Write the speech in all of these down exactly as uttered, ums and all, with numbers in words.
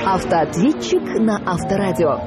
Автоответчик на Авторадио.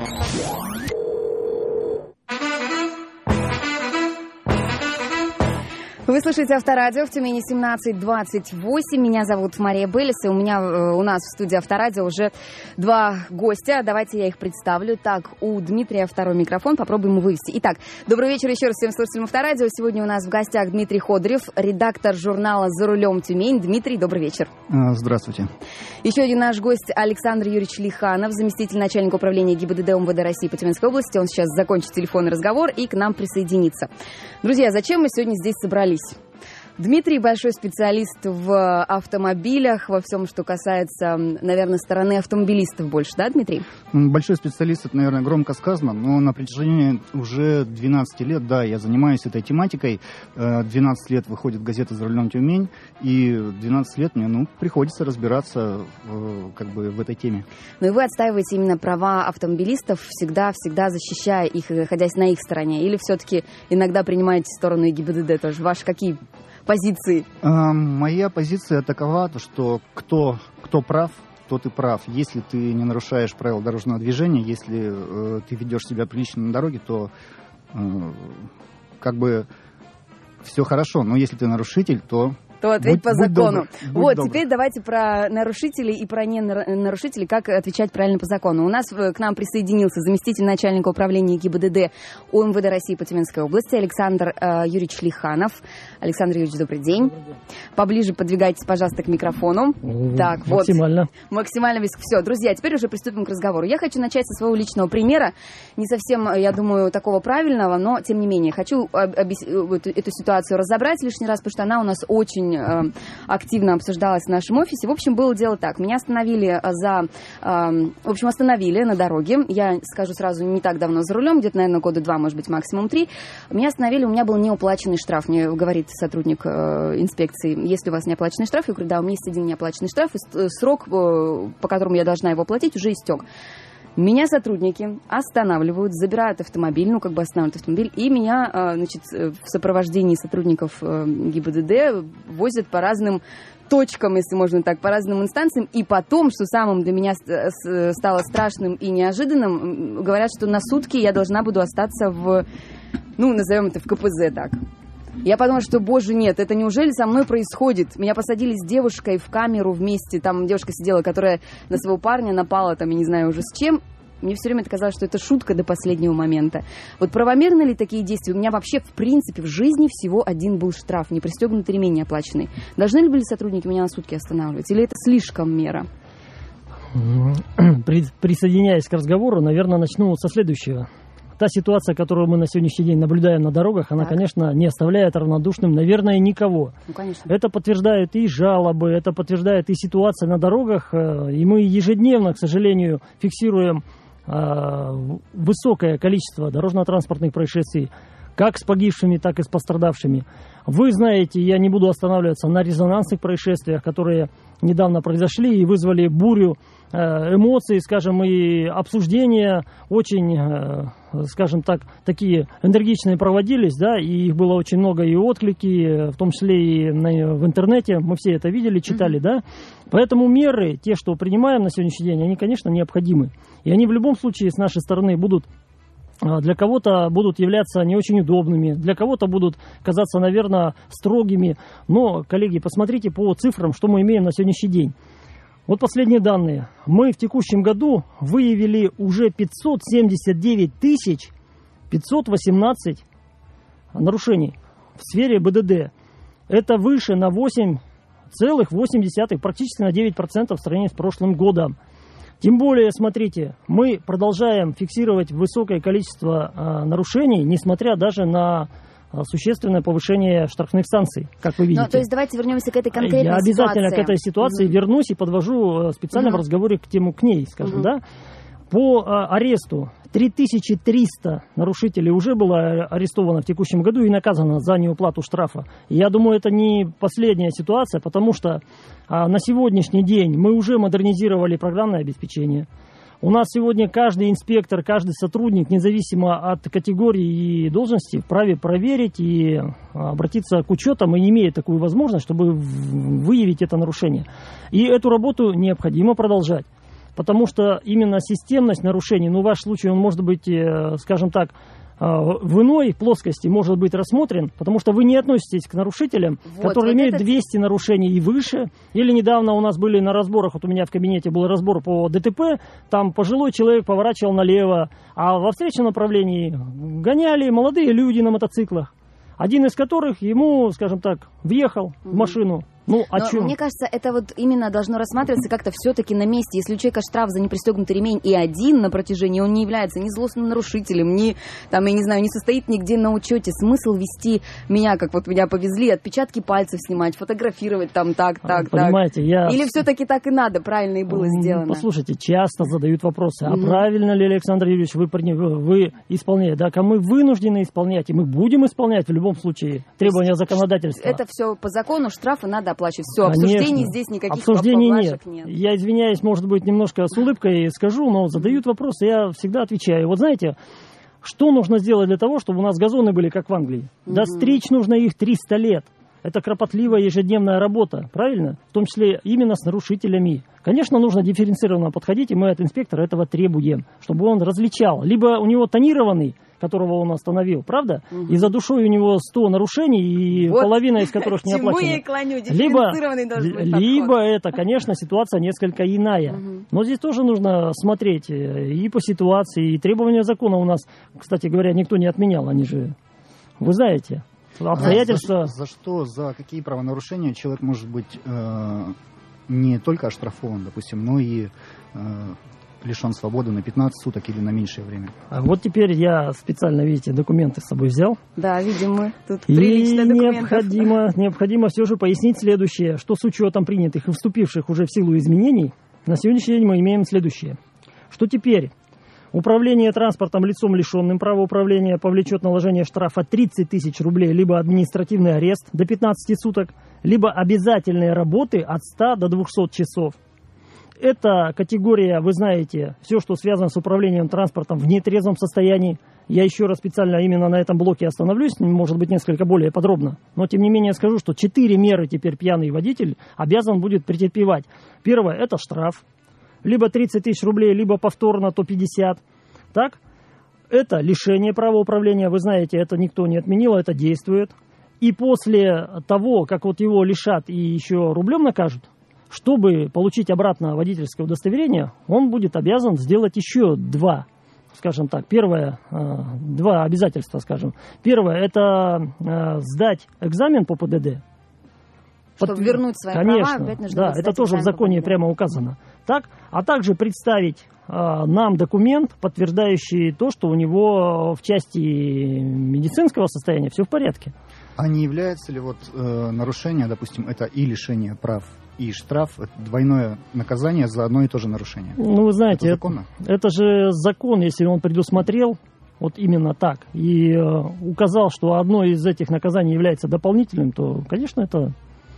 Вы слушаете Авторадио в Тюмени семнадцать двадцать восемь. Меня зовут Мария Беллис, и у меня у нас в студии Авторадио уже два гостя. Давайте я их представлю. Так, у Дмитрия второй микрофон, попробуем его вывести. Итак, добрый вечер еще раз всем слушателям Авторадио. Сегодня у нас в гостях Дмитрий Ходырев, редактор журнала «За рулем Тюмень». Дмитрий, добрый вечер. Здравствуйте. Еще один наш гость Александр Юрьевич Лиханов, заместитель начальника управления ГИБДД МВД России по Тюменской области. Он сейчас закончит телефонный разговор и к нам присоединится. Друзья, зачем мы сегодня здесь собрались? Дмитрий большой специалист в автомобилях, во всем, что касается, наверное, стороны автомобилистов больше, да, Дмитрий? Большой специалист, это, наверное, громко сказано, но на протяжении уже двенадцати лет, да, я занимаюсь этой тематикой. двенадцать лет выходит газета «За рулем Тюмень», и двенадцать лет мне, ну, приходится разбираться в, как бы в этой теме. Ну и вы отстаиваете именно права автомобилистов, всегда-всегда защищая их, находясь на их стороне, или все-таки иногда принимаете сторону и ГИБДД тоже? Ваши какие позиции? А, моя позиция такова, что кто, кто прав, тот и прав. Если ты не нарушаешь правила дорожного движения, если э, ты ведешь себя прилично на дороге, то э, как бы все хорошо. Но если ты нарушитель, то... то ответь будь, по будь закону. Добр, будь вот, добр. Теперь давайте про нарушителей и про ненарушителей, как отвечать правильно по закону. У нас к нам присоединился заместитель начальника управления ГИБДД УМВД России по Тюменской области Александр э, Юрьевич Лиханов. Александр Юрьевич, добрый день. Добрый день. Поближе подвигайтесь, пожалуйста, к микрофону. Mm, так, максимально. Вот, максимально близко. Все, друзья, теперь уже приступим к разговору. Я хочу начать со своего личного примера. Не совсем, я думаю, такого правильного, но, тем не менее, хочу объяс... эту, эту ситуацию разобрать лишний раз, потому что она у нас очень... Э, активно обсуждалась в нашем офисе. В общем, было дело так. Меня остановили за... Э, в общем, остановили на дороге. Я скажу сразу, не так давно за рулем, где-то, наверное, года два, может быть, максимум три. Меня остановили, у меня был неуплаченный штраф. Мне говорит сотрудник э, инспекции, если у вас неоплаченный штраф, я говорю, да, у меня есть один неоплаченный штраф, и срок, э, по которому я должна его платить, уже истек. Меня сотрудники останавливают, забирают автомобиль, ну, как бы останавливают автомобиль, и меня, значит, в сопровождении сотрудников ГИБДД возят по разным точкам, если можно так, по разным инстанциям. И потом, что самым для меня стало страшным и неожиданным, говорят, что на сутки я должна буду остаться в, ну, назовем это в ка пэ зэ так. Я подумала, что, боже, нет, это неужели со мной происходит? Меня посадили с девушкой в камеру вместе, там девушка сидела, которая на своего парня напала, там, я не знаю уже с чем. Мне все время это казалось, что это шутка до последнего момента. Вот правомерны ли такие действия? У меня вообще, в принципе, в жизни всего один был штраф, не пристегнутый ремень неоплаченный. Должны ли были сотрудники меня на сутки останавливать? Или это слишком мера? Присоединяясь к разговору, наверное, начну со следующего. Та ситуация, которую мы на сегодняшний день наблюдаем на дорогах, она, так. конечно, не оставляет равнодушным, наверное, никого. Ну, конечно. Это подтверждает и жалобы, это подтверждает и ситуация на дорогах. И мы ежедневно, к сожалению, фиксируем э, высокое количество дорожно-транспортных происшествий, как с погибшими, так и с пострадавшими. Вы знаете, я не буду останавливаться на резонансных происшествиях, которые недавно произошли и вызвали бурю эмоций, скажем, и обсуждения очень, скажем так, такие энергичные проводились, да, и их было очень много, и отклики, в том числе и на, в интернете, мы все это видели, читали, mm-hmm. да, поэтому меры, те, что принимаем на сегодняшний день, они, конечно, необходимы, и они в любом случае с нашей стороны будут, для кого-то будут являться не очень удобными, для кого-то будут казаться, наверное, строгими, но, коллеги, посмотрите по цифрам, что мы имеем на сегодняшний день. Вот последние данные. Мы в текущем году выявили уже пятьсот семьдесят девять тысяч пятьсот восемнадцать нарушений в сфере бэ дэ дэ. Это выше на восемь целых восемь десятых, практически на девять процентов в сравнении с прошлым годом. Тем более, смотрите, мы продолжаем фиксировать высокое количество а, нарушений, несмотря даже на существенное повышение штрафных санкций, как вы видите. Ну, то есть давайте вернемся к этой конкретной Я обязательно ситуации. к этой ситуации mm-hmm. вернусь и подвожу специально mm-hmm. в разговоре к тему к ней, скажем, mm-hmm. да. По а, аресту три тысячи триста нарушителей уже было арестовано в текущем году и наказано за неуплату штрафа. И я думаю, это не последняя ситуация, потому что а, на сегодняшний день мы уже модернизировали программное обеспечение. У нас сегодня каждый инспектор, каждый сотрудник, независимо от категории и должности, вправе проверить и обратиться к учетам, и имеет такую возможность, чтобы выявить это нарушение. И эту работу необходимо продолжать. потому что именно системность нарушений, ну, ваш случай, он может быть, скажем так, в иной плоскости может быть рассмотрен, потому что вы не относитесь к нарушителям, вот, которые вот имеют это... двести нарушений и выше. Или недавно у нас были на разборах, вот у меня в кабинете был разбор по ДТП, там пожилой человек поворачивал налево, а во встречном направлении гоняли молодые люди на мотоциклах, один из которых ему, скажем так, въехал mm-hmm. в машину. Ну, о Но чем? Мне кажется, это вот именно должно рассматриваться как-то все-таки на месте. Если у человека штраф за непристегнутый ремень и один на протяжении, он не является ни злостным нарушителем, ни, там, я не знаю, не состоит нигде на учете. Смысл вести меня, как вот меня повезли, отпечатки пальцев снимать, фотографировать там так, так, Понимаете, так. Я... Или все-таки так и надо, правильно и было сделано? Послушайте, часто задают вопросы, а mm-hmm. правильно ли, Александр Юрьевич, вы, вы исполняете? Да, а мы вынуждены исполнять, и мы будем исполнять в любом случае требования законодательства. Это все по закону, штрафы надо оплачивать. Все, обсуждений Конечно. здесь никаких Обсуждений нет. нет. Я извиняюсь, может быть, немножко с улыбкой скажу, но задают вопросы, я всегда отвечаю. Вот знаете, что нужно сделать для того, чтобы у нас газоны были, как в Англии? Mm-hmm. Да стричь нужно их триста лет. Это кропотливая ежедневная работа, правильно? В том числе именно с нарушителями. Конечно, нужно дифференцированно подходить, и мы от инспектора этого требуем, чтобы он различал. Либо у него тонированный, которого он остановил, правда? Угу. И за душой у него сто нарушений, и вот половина из которых не оплачена. Клоню, либо, либо это, конечно, ситуация несколько иная. Угу. Но здесь тоже нужно смотреть и по ситуации, и требования закона у нас, кстати говоря, никто не отменял, они же, вы знаете. Обстоятельства. А за, за что, за какие правонарушения человек может быть э, не только оштрафован, допустим, но и э, лишен свободы на пятнадцать суток или на меньшее время? А вот теперь я специально, видите, документы с собой взял. Да, видим мы. Тут и прилично документов. необходимо, необходимо все же пояснить следующее, что с учетом принятых и вступивших уже в силу изменений, на сегодняшний день мы имеем следующее. Что теперь управление транспортом лицом, лишенным права управления, повлечет наложение штрафа тридцать тысяч рублей, либо административный арест до пятнадцати суток, либо обязательные работы от ста до двухсот часов. Эта категория, вы знаете, все, что связано с управлением транспортом в нетрезвом состоянии. Я еще раз специально именно на этом блоке остановлюсь, может быть, несколько более подробно. Но, тем не менее, скажу, что четыре меры теперь пьяный водитель обязан будет претерпевать. Первое – это штраф. Либо тридцать тысяч рублей, либо повторно, то пятьдесят. Так? Это лишение права управления. Вы знаете, это никто не отменил, это действует. И после того, как вот его лишат и еще рублем накажут, чтобы получить обратно водительское удостоверение, он будет обязан сделать еще два, скажем так. Первое, два обязательства, скажем. Первое, это сдать экзамен по ПДД. Чтобы Под... вернуть свои Конечно, права, опять нужно да, это тоже в законе прямо указано. Так? А также представить э, нам документ, подтверждающий то, что у него в части медицинского состояния все в порядке. А не является ли вот э, нарушение, допустим, это и лишение прав, и штраф, это двойное наказание за одно и то же нарушение? Ну, вы знаете, это, законно? это, это же закон, если он предусмотрел вот именно так, и э, указал, что одно из этих наказаний является дополнительным, то, конечно, это...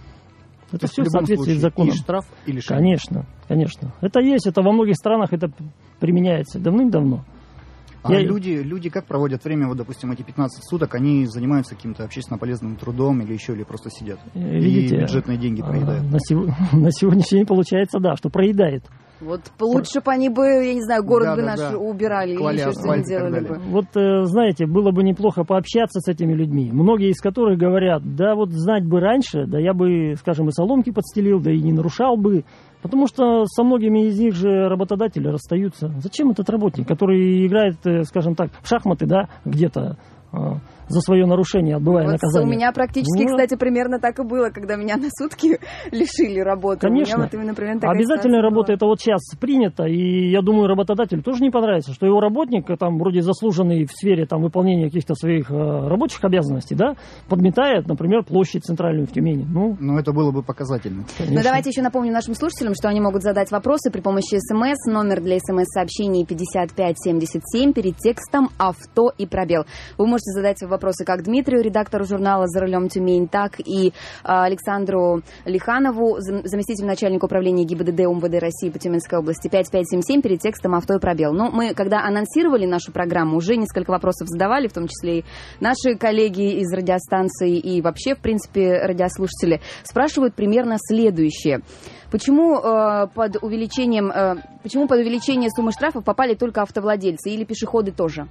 Это все в соответствии с законом. И штраф, и лишение. Конечно, конечно. Это есть, это во многих странах это применяется давным-давно. А Я... люди, люди как проводят время, вот, допустим, эти пятнадцать суток, они занимаются каким-то общественно полезным трудом или еще, или просто сидят? Видите, и бюджетные деньги проедают? На, сего... на сегодняшний день получается, да, что проедает. Вот лучше бы они бы, я не знаю, город да, бы да, наш да. убирали, или еще что-нибудь делали бы. Вот, знаете, было бы неплохо пообщаться с этими людьми, многие из которых говорят, да вот знать бы раньше, да я бы, скажем, и соломки подстелил, да и не нарушал бы, потому что со многими из них же работодатели расстаются. Зачем этот работник, который играет, скажем так, в шахматы, да, где-то, за свое нарушение отбывая вот наказание. У меня практически, ну, кстати, примерно так и было, когда меня на сутки лишили работы. Конечно. У меня вот именно примерно такая обязательная работа, была. это вот сейчас принято, и я думаю, работодателю тоже не понравится, что его работник, там, вроде заслуженный в сфере там, выполнения каких-то своих э, рабочих обязанностей, да, подметает, например, площадь центральную в Тюмени. Ну, Но это было бы показательно. Ну, давайте еще напомним нашим слушателям, что они могут задать вопросы при помощи СМС. Номер для СМС-сообщений пятьдесят пять семьдесят семь, перед текстом «Авто» и пробел. Вы можете можете задать вопросы как Дмитрию, редактору журнала «За рулем Тюмень», так и Александру Лиханову, заместителю начальника управления ГИБДД УМВД России по Тюменской области, пять пять семь семь, перед текстом «Авто и пробел». Ну, мы, когда анонсировали нашу программу, уже несколько вопросов задавали, в том числе и наши коллеги из радиостанции и вообще, в принципе, радиослушатели, спрашивают примерно следующее. Почему, э, под увеличением, э, почему под увеличение суммы штрафов попали только автовладельцы или пешеходы тоже?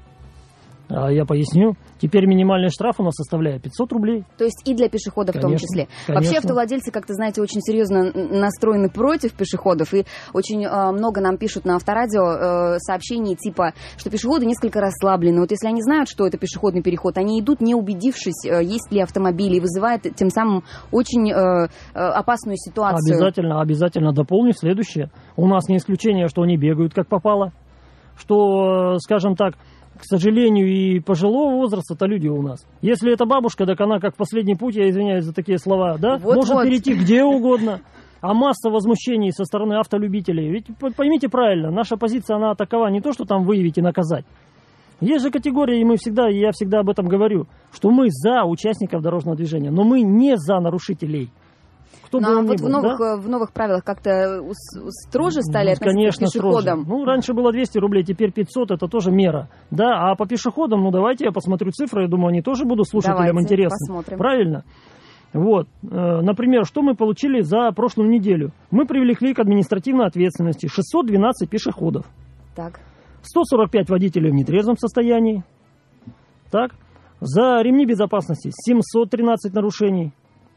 Я поясню. Теперь минимальный штраф у нас составляет пятьсот рублей. То есть и для пешеходов, конечно, в том числе. Конечно. Вообще автовладельцы, как-то, знаете, очень серьезно настроены против пешеходов. И очень э, много нам пишут на авторадио э, сообщений типа, что пешеходы несколько расслаблены. Вот если они знают, что это пешеходный переход, они идут, не убедившись, э, есть ли автомобили, и вызывает тем самым очень э, э, опасную ситуацию. Обязательно, обязательно дополню следующее. У нас не исключение, что они бегают как попало. Что, скажем так, к сожалению, и пожилого возраста-то люди у нас. Если это бабушка, так она, как в последний путь, я извиняюсь за такие слова, да, вот, может вот. перейти где угодно. А масса возмущений со стороны автолюбителей. Ведь поймите правильно, наша позиция, она такова, не то, что там выявить и наказать. Есть же категории, и мы всегда, и я всегда об этом говорю, что мы за участников дорожного движения, но мы не за нарушителей. Кто ну, бы а он вот ни был, в, новых, да? в новых правилах как-то строже стали ну, относиться конечно, к пешеходам? Строже. Ну, раньше было двести рублей, теперь пятьсот, это тоже мера. Да, а по пешеходам, ну, давайте я посмотрю цифры, я думаю, они тоже будут слушателям давайте, интересны. Посмотрим. Правильно? Вот, например, что мы получили за прошлую неделю? Мы привлекли к административной ответственности шестьсот двенадцать пешеходов. Так. сто сорок пять водителей в нетрезвом состоянии. Так. За ремни безопасности семьсот тринадцать нарушений.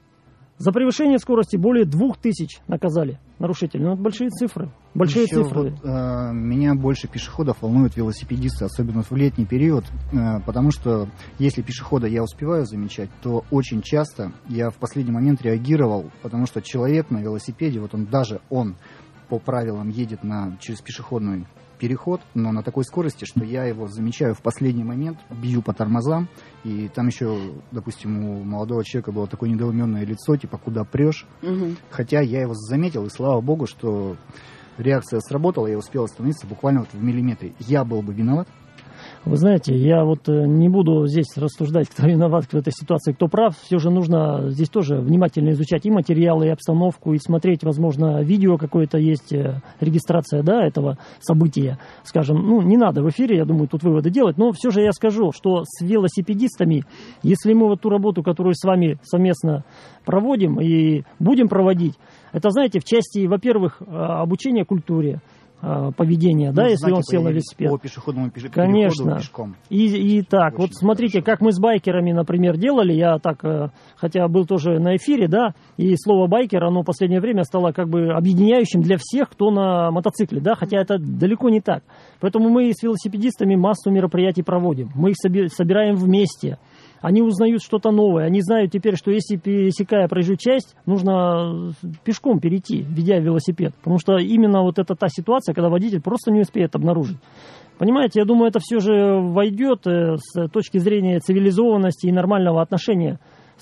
За превышение скорости более двух тысяч наказали нарушителей. Ну, это большие цифры. Большие Еще цифры. Вот, э, меня больше пешеходов волнуют велосипедисты, особенно в летний период, э, потому что если пешехода я успеваю замечать, то очень часто я в последний момент реагировал, потому что человек на велосипеде, вот он даже он по правилам едет на, через пешеходную переход, но на такой скорости, что я его замечаю в последний момент, бью по тормозам, и там еще, допустим, у молодого человека было такое недоуменное лицо, типа, куда прешь, угу. Хотя я его заметил, и слава богу, что реакция сработала, я успел остановиться буквально вот в миллиметре. Я был бы виноват. Вы знаете, я вот не буду здесь рассуждать, кто виноват в этой ситуации, кто прав. Все же нужно здесь тоже внимательно изучать и материалы, и обстановку, и смотреть, возможно, видео какое-то есть, регистрация, да, этого события. Скажем, ну, не надо в эфире, я думаю, тут выводы делать, но все же я скажу, что с велосипедистами, если мы вот ту работу, которую с вами совместно проводим и будем проводить, это, знаете, в части, во-первых, обучения культуре, поведения, ну, да, если он сел на велосипед. По пешеходному переходу, конечно. Пешком. И, и так, очень вот смотрите, хорошо. Как мы с байкерами, например, делали, я так, хотя был тоже на эфире, да, и слово байкер, оно в последнее время стало как бы объединяющим для всех, кто на мотоцикле, да, хотя это далеко не так. Поэтому мы с велосипедистами массу мероприятий проводим, мы их собираем вместе. Они узнают что-то новое. Они знают теперь, что если, пересекая проезжую часть, нужно пешком перейти, ведя велосипед. Потому что именно вот это та ситуация, когда водитель просто не успеет обнаружить. Понимаете, я думаю, это все же войдет с точки зрения цивилизованности и нормального отношения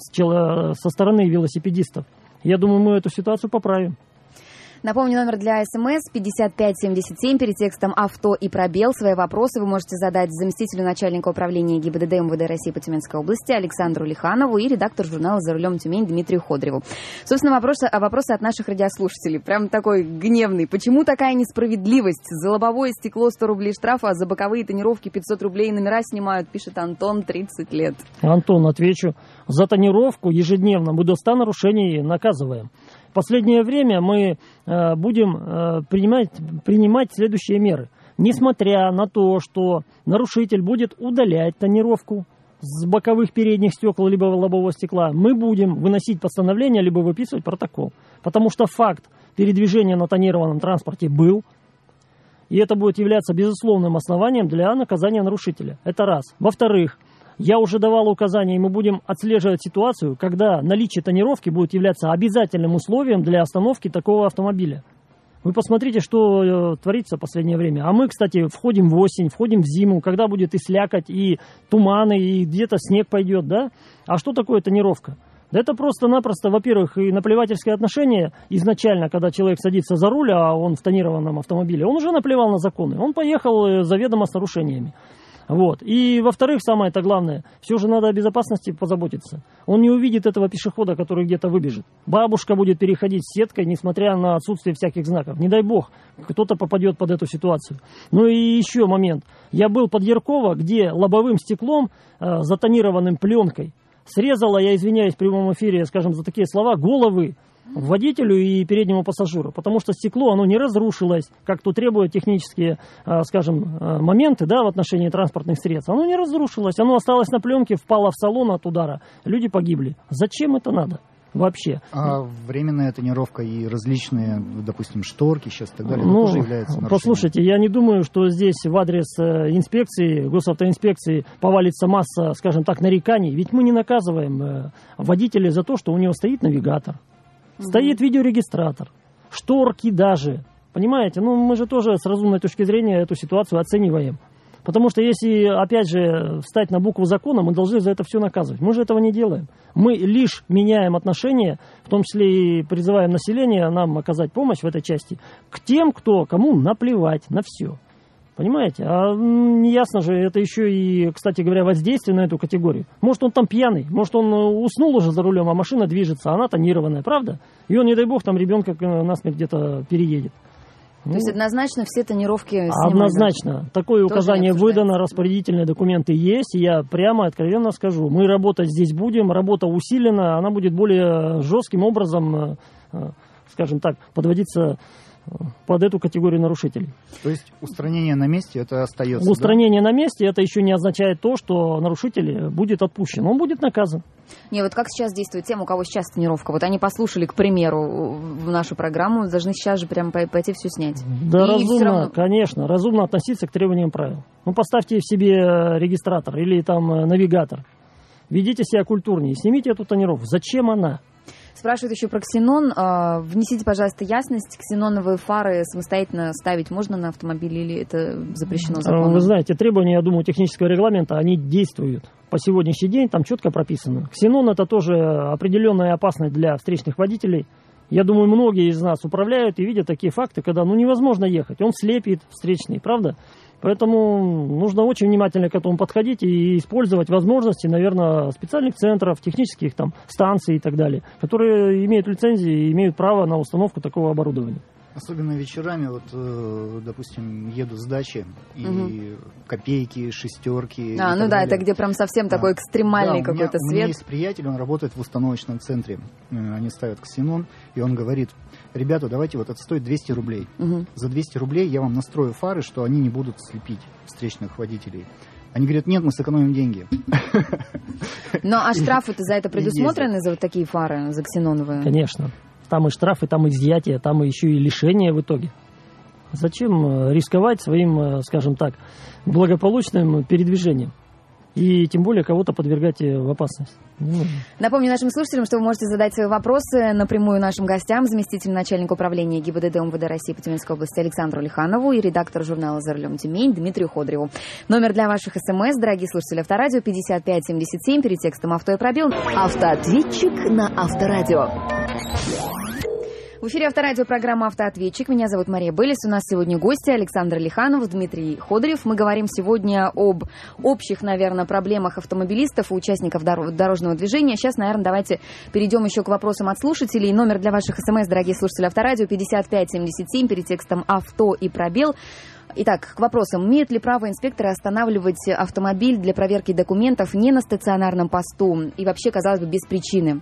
со стороны велосипедистов. Я думаю, мы эту ситуацию поправим. Напомню, номер для СМС пятьдесят пять семьдесят семь, перед текстом «Авто» и пробел. Свои вопросы вы можете задать заместителю начальника управления ГИБДД МВД России по Тюменской области Александру Лиханову и редактору журнала «За рулем Тюмень» Дмитрию Ходреву. Собственно, вопросы, вопросы от наших радиослушателей. Прям такой гневный. Почему такая несправедливость? За лобовое стекло сто рублей штрафа, а за боковые тонировки пятьсот рублей номера снимают, пишет Антон, тридцать лет. Антон, отвечу. За тонировку ежедневно мы до ста нарушений наказываем. В последнее время мы э, будем э, принимать, принимать следующие меры. Несмотря на то, что нарушитель будет удалять тонировку с боковых передних стекол либо лобового стекла, мы будем выносить постановление либо выписывать протокол. Потому что факт передвижения на тонированном транспорте был, и это будет являться безусловным основанием для наказания нарушителя. Это раз. Во-вторых, я уже давал указания, и мы будем отслеживать ситуацию, когда наличие тонировки будет являться обязательным условием для остановки такого автомобиля. Вы посмотрите, что э, творится в последнее время. А мы, кстати, входим в осень, входим в зиму, когда будет и слякоть, и туманы, и где-то снег пойдет, да? А что такое тонировка? Да это просто-напросто, во-первых, и наплевательское отношение изначально, когда человек садится за руль, а он в тонированном автомобиле, он уже наплевал на законы. Он поехал заведомо с нарушениями. Вот. И, во-вторых, самое-то главное, все же надо о безопасности позаботиться. Он не увидит этого пешехода, который где-то выбежит. Бабушка будет переходить сеткой, несмотря на отсутствие всяких знаков. Не дай бог, кто-то попадет под эту ситуацию. Ну и еще момент. Я был под Ярково, где лобовым стеклом, э, затонированным пленкой, срезала, я извиняюсь в прямом эфире, скажем, за такие слова, головы водителю и переднему пассажиру, потому что стекло, оно не разрушилось, как то требуют технические, скажем, моменты, да, в отношении транспортных средств. Оно не разрушилось, оно осталось на пленке, впало в салон от удара, люди погибли. Зачем это надо вообще? А временная тонировка и различные, допустим, шторки сейчас и так далее, ну, это тоже является нарушением. Послушайте, я не думаю, что здесь в адрес инспекции, госавтоинспекции повалится масса, скажем так, нареканий, ведь мы не наказываем водителя за то, что у него стоит навигатор. Стоит видеорегистратор, шторки даже. Понимаете? Ну, мы же тоже с разумной точки зрения эту ситуацию оцениваем. Потому что если, опять же, встать на букву закона, мы должны за это все наказывать. Мы же этого не делаем. Мы лишь меняем отношение, в том числе и призываем население нам оказать помощь в этой части, к тем, кто, кому наплевать на все. Понимаете? А неясно же, это еще и, кстати говоря, воздействие на эту категорию. Может, он там пьяный, может, он уснул уже за рулем, а машина движется, она тонированная, правда? И он, не дай бог, там ребенка насмерть где-то переедет. То ну, есть однозначно все тонировки снимают? Однозначно. Такое Тоже указание выдано, распорядительные документы есть. И я прямо откровенно скажу, мы работать здесь будем, работа усилена, она будет более жестким образом, скажем так, подводиться под эту категорию нарушителей. То есть устранение на месте это остается? Устранение да? на месте это еще не означает то, что нарушитель будет отпущен. Он будет наказан. Не, вот как сейчас действует тем, у кого сейчас тонировка? Вот они послушали, к примеру, в нашу программу, должны сейчас же прям пойти все снять. Да, и разумно, равно... конечно, разумно относиться к требованиям правил. Ну, поставьте в себе регистратор или там навигатор. Ведите себя культурнее, снимите эту тонировку. Зачем она? Спрашивают еще про ксенон. Внесите, пожалуйста, ясность. Ксеноновые фары самостоятельно ставить можно на автомобиле или это запрещено законом? Вы знаете, требования, я думаю, технического регламента, они действуют. По сегодняшний день там четко прописано. Ксенон это тоже определенная опасность для встречных водителей. Я думаю, многие из нас управляют и видят такие факты, когда ну, невозможно ехать. Он слепит встречный, правда? Поэтому нужно очень внимательно к этому подходить и использовать возможности, наверное, специальных центров, технических там станций и так далее, которые имеют лицензии и имеют право на установку такого оборудования. Особенно вечерами, вот, допустим, еду с дачи, и угу. копейки, шестерки. А, ну да, далее. Это где прям совсем да. такой экстремальный да, какой-то меня, свет. У меня есть приятель, он работает в установочном центре. Они ставят ксенон, и он говорит: ребята, давайте, вот это стоит двести рублей. Угу. За двести рублей я вам настрою фары, что они не будут слепить встречных водителей. Они говорят: нет, мы сэкономим деньги. Ну а штрафы-то за это предусмотрены, за вот такие фары, за ксеноновые? Конечно. Там и штрафы, там и изъятие, там и еще и лишение в итоге. Зачем рисковать своим, скажем так, благополучным передвижением? И тем более кого-то подвергать в опасность. Напомню нашим слушателям, что вы можете задать свои вопросы напрямую нашим гостям, заместителю начальника управления ГИБДД МВД России по Тюменской области Александру Лиханову и редактору журнала «За рулем Тюмень» Дмитрию Ходореву. Номер для ваших смс, дорогие слушатели Авторадио, пятьдесят пять семьдесят семь, перед текстом «Авто» и пробел. Автоответчик на Авторадио. В эфире Авторадио, программа «Автоответчик». Меня зовут Мария Беллис. У нас сегодня гости Александр Лиханов, Дмитрий Ходорев. Мы говорим сегодня об общих, наверное, проблемах автомобилистов и участников дорожного движения. Сейчас, наверное, давайте перейдем еще к вопросам от слушателей. Номер для ваших смс, дорогие слушатели Авторадио, пятьдесят пять семьдесят семь, перед текстом «Авто» и пробел. Итак, к вопросам. Имеют ли право инспекторы останавливать автомобиль для проверки документов не на стационарном посту и вообще, казалось бы, без причины?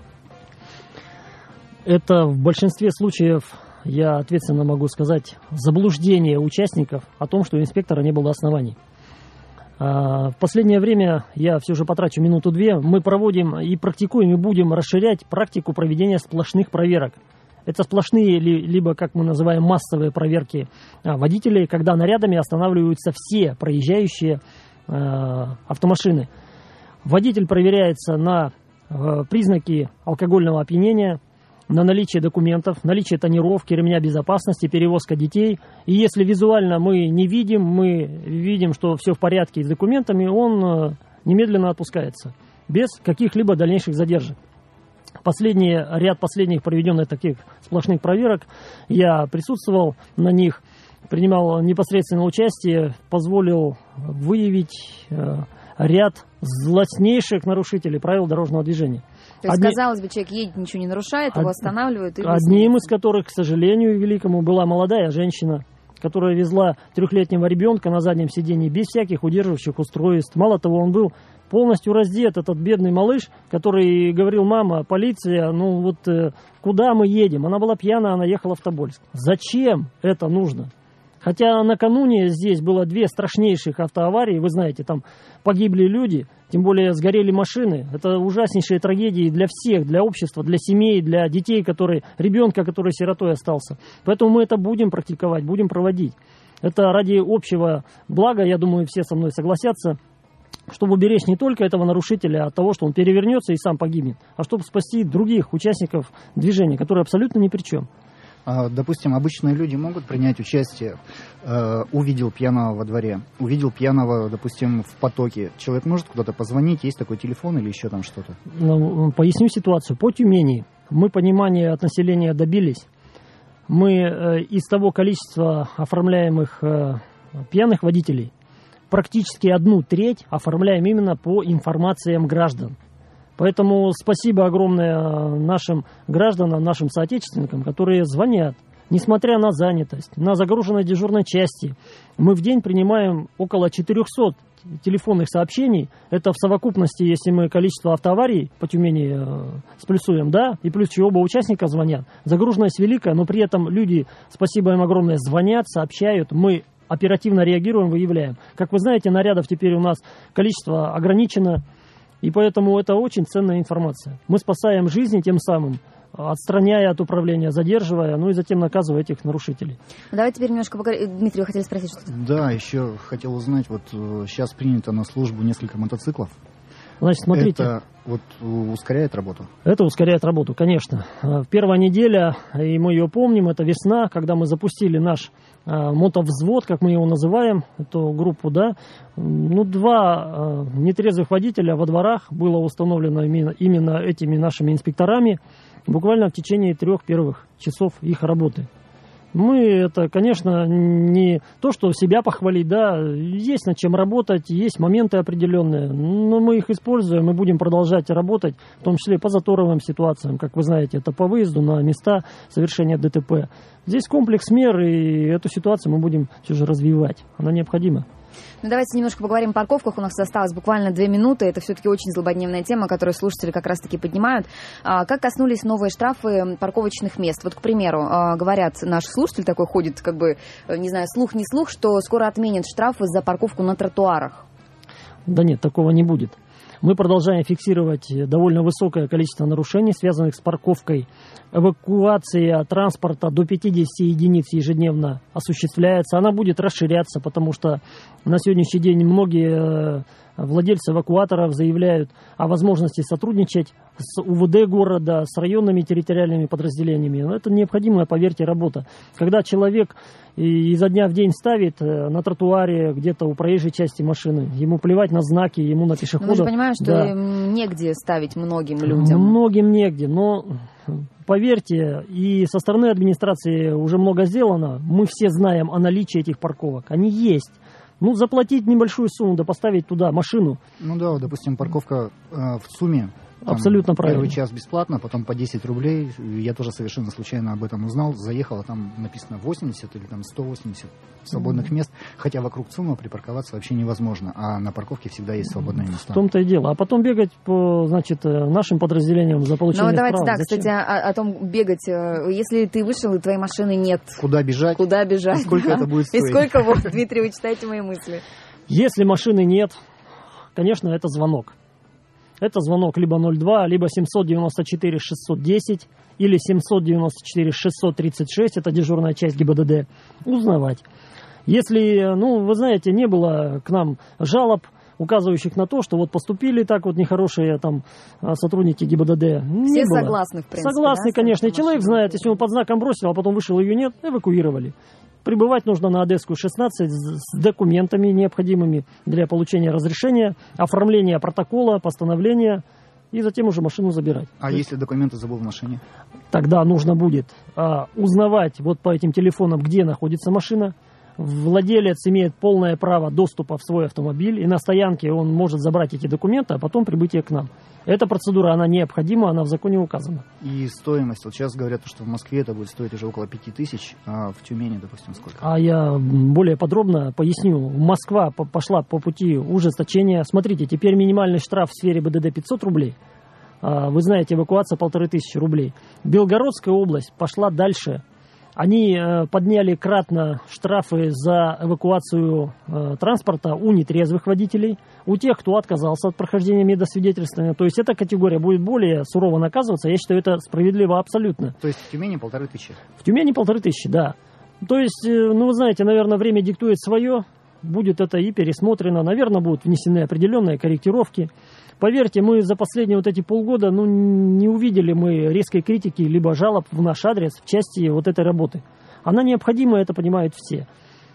Это в большинстве случаев, я ответственно могу сказать, заблуждение участников о том, что у инспектора не было оснований. В последнее время, я все же потрачу минуту-две, мы проводим и практикуем, и будем расширять практику проведения сплошных проверок. Это сплошные, либо, как мы называем, массовые проверки водителей, когда нарядами останавливаются все проезжающие автомашины. Водитель проверяется на признаки алкогольного опьянения, на наличие документов, наличие тонировки, ремня безопасности, перевозка детей. И если визуально мы не видим, мы видим, что все в порядке с документами, он немедленно отпускается, без каких-либо дальнейших задержек. Последний, ряд последних проведенных таких сплошных проверок, я присутствовал на них. принимал непосредственное участие, позволил выявить э, ряд злостнейших нарушителей правил дорожного движения. То есть, Одни... казалось бы, человек едет, ничего не нарушает, его останавливают. И Одним из которых, к сожалению, великому, была молодая женщина, которая везла трехлетнего ребенка на заднем сидении без всяких удерживающих устройств. Мало того, он был полностью раздет, этот бедный малыш, который говорил: мама, полиция, ну вот э, куда мы едем? Она была пьяна, она ехала в Тобольск. Зачем это нужно? Хотя накануне здесь было две страшнейших автоаварии, вы знаете, там погибли люди, тем более сгорели машины. Это ужаснейшие трагедии для всех, для общества, для семей, для детей, которые, ребенка, который сиротой остался. Поэтому мы это будем практиковать, будем проводить. Это ради общего блага, я думаю, все со мной согласятся, чтобы уберечь не только этого нарушителя от того, что он перевернется и сам погибнет, а чтобы спасти других участников движения, которые абсолютно ни при чем. Допустим, обычные люди могут принять участие, э, увидел пьяного во дворе, увидел пьяного, допустим, в потоке. Человек может куда-то позвонить, есть такой телефон или еще там что-то? Ну, поясню ситуацию. По Тюмени мы понимания от населения добились. Мы э, из того количества оформляемых э, пьяных водителей практически одну треть оформляем именно по информациям граждан. Поэтому спасибо огромное нашим гражданам, нашим соотечественникам, которые звонят, несмотря на занятость, на загруженной дежурной части. Мы в день принимаем около четырехсот телефонных сообщений. Это в совокупности, если мы количество автоаварий по Тюмени э, сплюсуем, да, и плюс еще оба участника звонят. Загруженность великая, но при этом люди, спасибо им огромное, звонят, сообщают, мы оперативно реагируем, выявляем. Как вы знаете, нарядов теперь у нас количество ограничено. И поэтому это очень ценная информация. Мы спасаем жизни тем самым, отстраняя от управления, задерживая, ну и затем наказывая этих нарушителей. Давайте теперь немножко поговорим. Дмитрий, вы хотели спросить что-то? Да, еще хотел узнать, вот сейчас принято на службу несколько мотоциклов. Значит, смотрите. Это вот ускоряет работу? Это ускоряет работу, конечно. Первая неделя, и мы ее помним, это весна, когда мы запустили наш а, мотовзвод, как мы его называем, эту группу, да. Ну, два а, нетрезвых водителя во дворах было установлено именно, именно этими нашими инспекторами буквально в течение трех первых часов их работы. Мы, это, конечно, не то, что себя похвалить, да, есть над чем работать, есть моменты определенные, но мы их используем и будем продолжать работать, в том числе по заторовым ситуациям, как вы знаете, это по выезду на места совершения ДТП. Здесь комплекс мер, и эту ситуацию мы будем все же развивать, она необходима. Ну, давайте немножко поговорим о парковках. У нас осталось буквально две минуты. Это все-таки очень злободневная тема, которую слушатели как раз-таки поднимают. А, как коснулись новые штрафы парковочных мест? Вот, к примеру, а, говорят, наш слушатель такой ходит, как бы, не знаю, слух не слух, что скоро отменят штрафы за парковку на тротуарах. Да нет, такого не будет. Мы продолжаем фиксировать довольно высокое количество нарушений, связанных с парковкой. Эвакуация транспорта до пятидесяти единиц ежедневно осуществляется. Она будет расширяться, потому что на сегодняшний день многие владельцы эвакуаторов заявляют о возможности сотрудничать с УВД города, с районными территориальными подразделениями. Но это необходимая, поверьте, работа. Когда человек изо дня в день ставит на тротуаре, где-то у проезжей части машины, ему плевать на знаки, ему на пешеходов. Но вы же понимаете, что да. негде ставить многим людям. Многим негде, но поверьте, и со стороны администрации уже много сделано. Мы все знаем о наличии этих парковок. Они есть. Ну, заплатить небольшую сумму, да поставить туда машину. Ну да, вот, допустим, парковка э, в ЦУМе. Абсолютно правильно. Первый час бесплатно, потом по десять рублей. Я тоже совершенно случайно об этом узнал. Заехал, а там написано восемьдесят или там сто восемьдесят свободных мест. Хотя вокруг ЦУМа припарковаться вообще невозможно. А на парковке всегда есть свободные места. В том-то и дело. А потом бегать по, значит, нашим подразделениям за получение Ну, давайте, прав. да, Зачем? кстати, о, о том бегать. Если ты вышел, и твоей машины нет. Куда бежать? Куда бежать? И сколько да? это будет стоить? И сколько, вот, Дмитрий, вы читаете мои мысли. Если машины нет, конечно, это звонок. Это звонок либо ноль два, либо семьсот девяносто четыре шестьсот десять или семьсот девяносто четыре шестьсот тридцать шесть, это дежурная часть ГИБДД, узнавать. Если, ну, вы знаете, не было к нам жалоб, указывающих на то, что вот поступили так вот нехорошие там сотрудники ГИБДД. Все не было. Согласны, в принципе. Согласны, да, конечно. И человек знает, если он под знаком бросил, а потом вышел, ее нет, эвакуировали. Прибывать нужно на Одесскую шестнадцать с документами необходимыми для получения разрешения, оформления протокола, постановления, и затем уже машину забирать. А То если документы забыл в машине? Тогда нужно будет а, узнавать вот по этим телефонам, где находится машина, владелец имеет полное право доступа в свой автомобиль, и на стоянке он может забрать эти документы, а потом прибытие к нам. Эта процедура, она необходима, она в законе указана. И стоимость, вот сейчас говорят, что в Москве это будет стоить уже около пяти тысяч, а в Тюмени, допустим, сколько? А я более подробно поясню. Москва пошла по пути ужесточения. Смотрите, теперь минимальный штраф в сфере БДД пятьсот рублей. Вы знаете, эвакуация полторы тысячи рублей. Белгородская область пошла дальше. Они подняли кратно штрафы за эвакуацию транспорта у нетрезвых водителей, у тех, кто отказался от прохождения медосвидетельствования. То есть эта категория будет более сурово наказываться. Я считаю, это справедливо абсолютно. То есть в Тюмени полторы тысячи? В Тюмени полторы тысячи, да. То есть, ну вы знаете, наверное, время диктует свое. Будет это и пересмотрено. Наверное, будут внесены определенные корректировки. Поверьте, мы за последние вот эти полгода ну, не увидели мы резкой критики либо жалоб в наш адрес в части вот этой работы. Она необходима, это понимают все.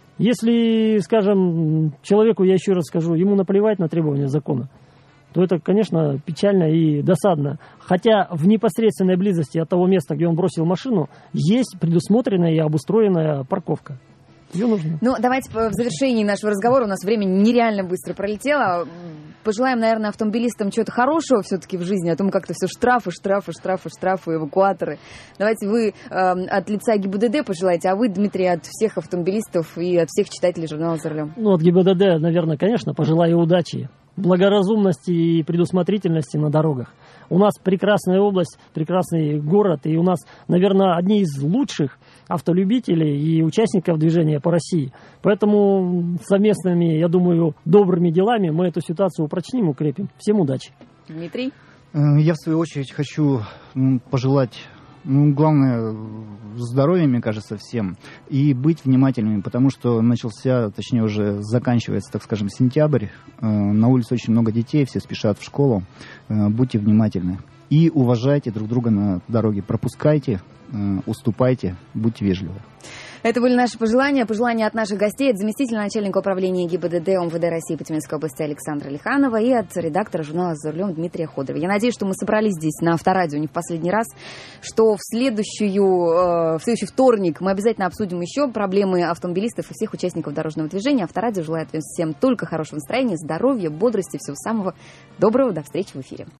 Если, скажем, человеку, я еще раз скажу, ему наплевать на требования закона, то это, конечно, печально и досадно. Хотя в непосредственной близости от того места, где он бросил машину, есть предусмотренная и обустроенная парковка. Ее нужно. Ну, давайте в завершении нашего разговора, у нас время нереально быстро пролетело. Пожелаем, наверное, автомобилистам чего-то хорошего все-таки в жизни, а то мы как-то все штрафы, штрафы, штрафы, штрафы, эвакуаторы. Давайте вы э, от лица ГИБДД пожелаете, а вы, Дмитрий, от всех автомобилистов и от всех читателей журнала «За рулем». Ну, от ГИБДД, наверное, конечно, пожелаю удачи, благоразумности и предусмотрительности на дорогах. У нас прекрасная область, прекрасный город, и у нас, наверное, одни из лучших автолюбителей и участников движения по России. Поэтому совместными, я думаю, добрыми делами мы эту ситуацию упрочним, укрепим. Всем удачи. Дмитрий? Я, в свою очередь, хочу пожелать, ну, главное, здоровья, мне кажется, всем, и быть внимательными, потому что начался, точнее, уже заканчивается, так скажем, сентябрь, на улице очень много детей, все спешат в школу, будьте внимательны. И уважайте друг друга на дороге, пропускайте, уступайте, будьте вежливы. Это были наши пожелания. Пожелания от наших гостей, от заместителя начальника управления ГИБДД МВД России по Тюменской области Александра Лиханова и от редактора журнала «За рулем» Дмитрия Ходорева. Я надеюсь, что мы собрались здесь на Авторадио не в последний раз, что в, следующую, э, в следующий вторник мы обязательно обсудим еще проблемы автомобилистов и всех участников дорожного движения. Авторадио желает всем только хорошего настроения, здоровья, бодрости, всего самого доброго. До встречи в эфире.